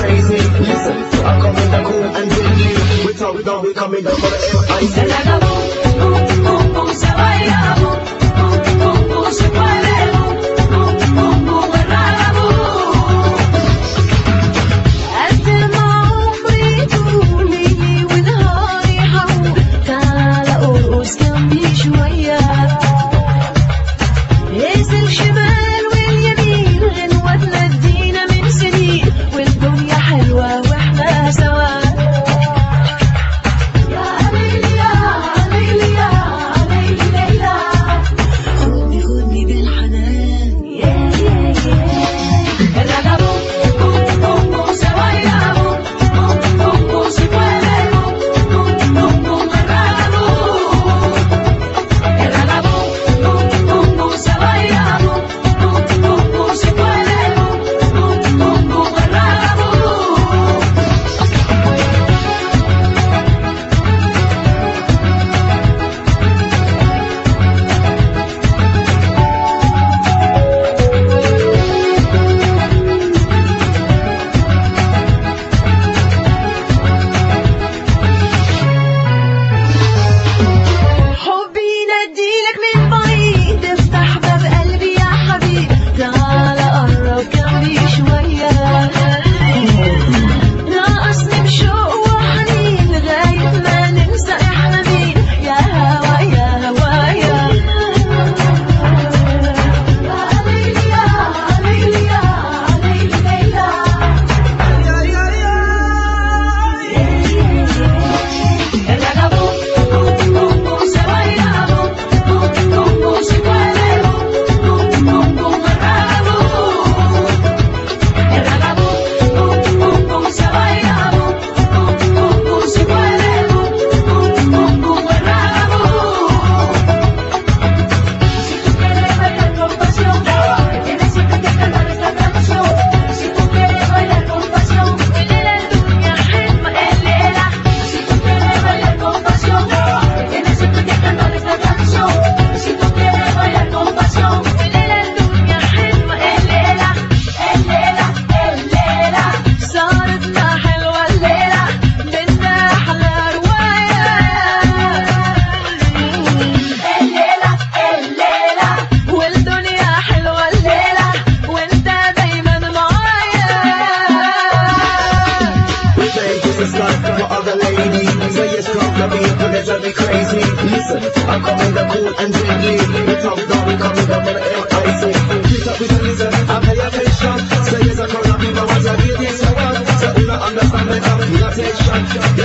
crazy. Listen, I'm coming down cool and deadly. With how we done, we coming down for the LIC. Se baila, se mueve, el ragabú. قد ما عمري طولي ونهاري حول، تعال ارقص جنبي شوية. نزل شمال واليمين غنوة تنادينا من سنين، والدنيا حلوة واحنا سوا. يا ليلي يا ليلي يا ليلي ليلى، خدني خدني بالحنان. الرجبو se baila, se mueve, el ragabú. Se baila, se mueve, el ragabú. حبي يناديلك من بعيد، افتح باب قلبي يا حبيب، تعال قرب جنبي شوية. ناقصني بشوق وحنين لغاية ما ننسى احنا مين، يا هوا يا هوايا. يا ليلي يا ليلي يا ليلي ليلى. El ragabú se baila, se mueve, el ragabú. El ragabú se baila, se mueve, el ragabú. Si tú quieres bailar con pasión, tienes siempre que cantar esta canción. Si tú quieres bailar con pasión, الليلة الدنيا حلوة الليلة. Si tú quieres bailar con pasión, tienes siempre que cantar esta canción. Si tú quieres bailar con pasión, الليلة الدنيا حلوة الليلة. الليلة الليلة صارتنا حلوة الليلة، بدنا أحلى رواية. الليلة الليلة والدنيا حلوة الليلة، وانت دايما معايا. We take this as life for other ladies. Say it's strong, the beat, but it's drive me crazy. Listen, I'm coming down cool and deadly. With how we done, we coming down for the LIC. Pick up with the listen, I pay attention. Say it's a crowd of people, once I hear this, I want. So you don't understand the connotation.